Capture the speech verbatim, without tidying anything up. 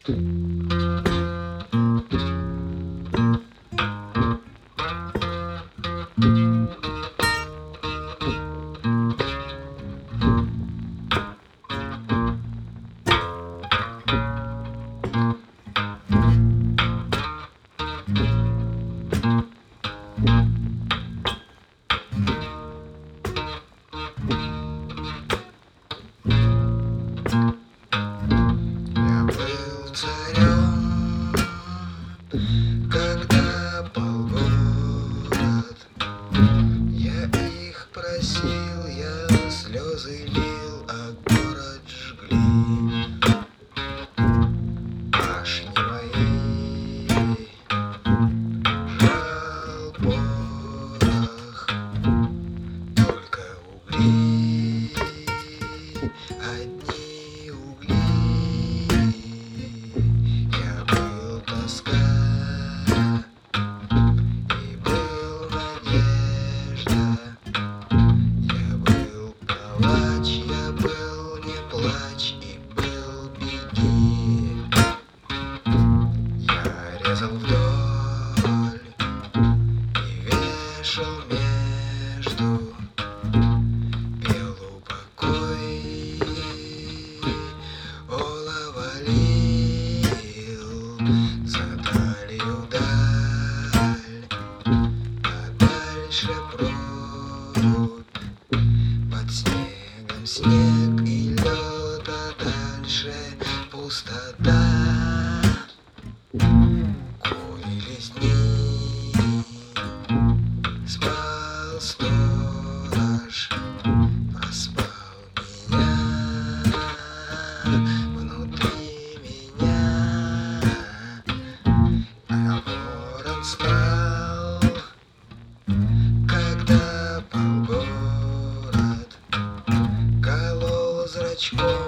Когда полгород, я их просил, я слезы лил, а город жгли. Башни мои жал порох, только угли, одни угли. Я был тоска, я был не плачь и был беги. Я резал вдоль и вешал между, пел упокой, олово лил за далью даль, а дальше прорубь, под снегом снег и лед, а дальше пустота. Курились дни, спал сторож, проспал меня, внутри меня, а ворон спал, когда полгород колол зрачком.